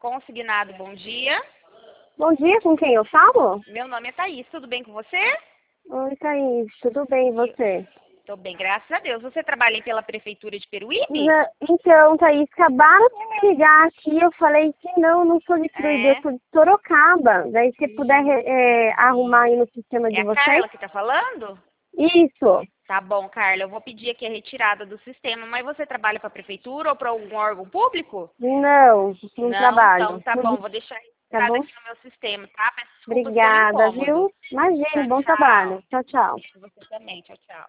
Consignado, bom dia. Bom dia, com quem eu falo? Meu nome é Thaís, tudo bem com você? Oi, Thaís, tudo bem, e você? Tô bem, graças a Deus. Você trabalha aí pela Prefeitura de Peruíbe? Então, Thaís, acabaram de me ligar aqui, eu falei que não sou de Peruíbe, eu sou de Sorocaba. Daí, se puder arrumar aí no sistema É de a vocês. Carla que tá falando? Isso, Tá bom, Carla, eu vou pedir aqui a retirada do sistema, mas você trabalha para a Prefeitura ou para algum órgão público? não Então trabalho. tá bom, vou deixar Tá registrado bom? aqui no meu sistema, tá? Peço desculpas pelo Obrigada, incômodo. viu? Imagina, Tchau, bom tchau. trabalho. Tchau, tchau. Você também, tchau, tchau.